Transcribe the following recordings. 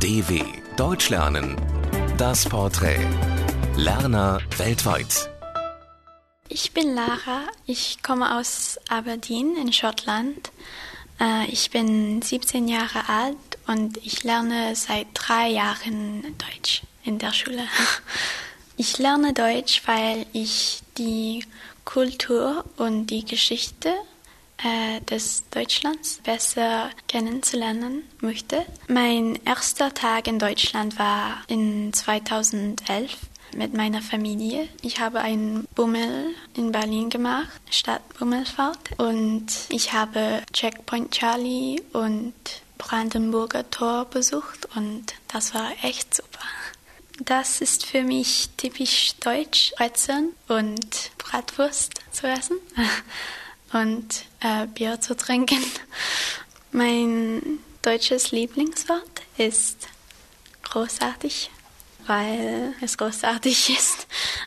DW Deutsch lernen. Das Porträt. Lerner weltweit. Ich bin Lara, ich komme aus Aberdeen in Schottland. Ich bin 17 Jahre alt und ich lerne seit 3 Jahren Deutsch in der Schule. Ich lerne Deutsch, weil ich die Kultur und die Geschichte des Deutschlands besser kennenzulernen möchte. Mein erster Tag in Deutschland war in 2011 mit meiner Familie. Ich habe einen Bummel in Berlin gemacht, Stadt Bummelfahrt, und ich habe Checkpoint Charlie und Brandenburger Tor besucht und das war echt super. Das ist für mich typisch deutsch, Brezeln und Bratwurst zu essen und Bier zu trinken. Mein deutsches Lieblingswort ist großartig, weil es großartig ist.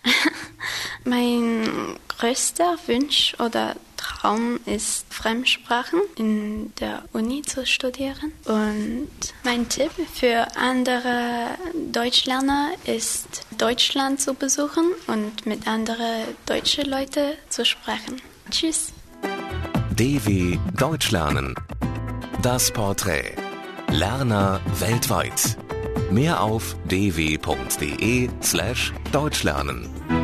Mein größter Wunsch oder Traum ist, Fremdsprachen in der Uni zu studieren. Und mein Tipp für andere Deutschlerner ist, Deutschland zu besuchen und mit anderen deutschen Leuten zu sprechen. Tschüss. DW Deutsch lernen. Das Porträt. Lerner weltweit. Mehr auf dw.de/deutschlernen.